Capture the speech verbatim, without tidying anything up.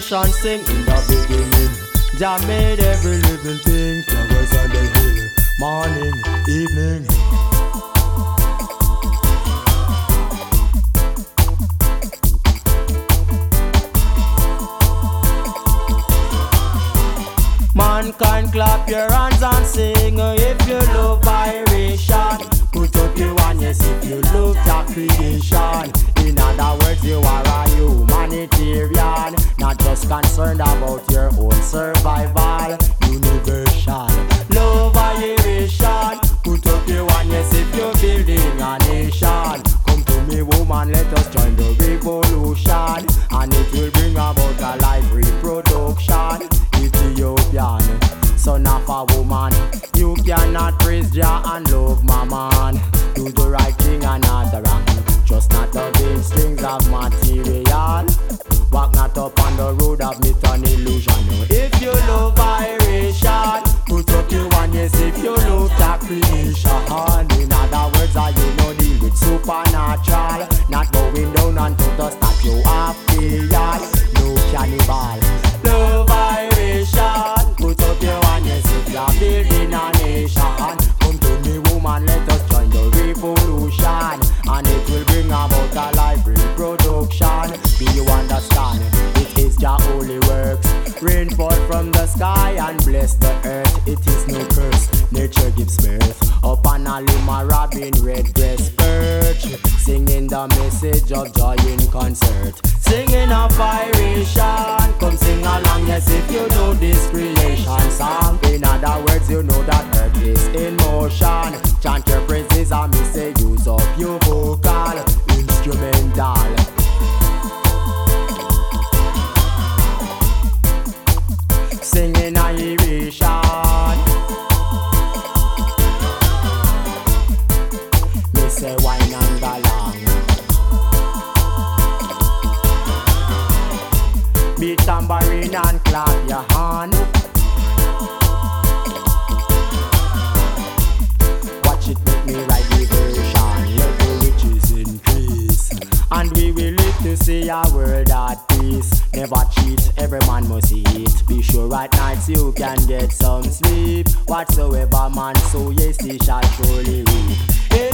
creation sing. In the beginning, Jah made every living thing. Flowers on the hill, morning, evening. Mankind, clap your hands and sing. If you love vibration, put up your hands if you love your creation. In other words, you are a humanitarian, not just concerned about your own survival. Universal love vibration. Put up your hands if you're building a nation. Come to me, woman, let us join the revolution, and it will bring about a life reproduction. Ethiopian, son of a woman, you cannot praise Jah and love my man. Do the right thing and not the wrong, just not loving strings of material. Walk not up on the road of myth and illusion. No. If you love vibration, put up your one, yes, if you love that creation. In other words, are you no deal with supernatural, not going down onto the statue of Baal. No cannibal, love vibration. Put up your one, yes, if you're building a nation. Come to me, woman, let us join the revolution, and it will bring about a life reproduction. Do you understand? It is your holy works. Rain fall from the sky and bless the earth. It is no curse. Nature gives birth. Upon a limb a robin red-breast perch, singing the message of joy in concert. Singing a vibration. Come sing along, yes, if you know this creation song. In other words, you know that earth is in motion. Chant your praises and me say use up your vocal instrumental. Singing a iration. Me say wine and galang. Beat tambourine and clap your hand. Watch it make me write the version. Let the riches increase, and we will live to see a world at peace. Never cheat, every man must eat. Be sure at nights you can get some sleep. Whatsoever man sow, yes he shall surely reap.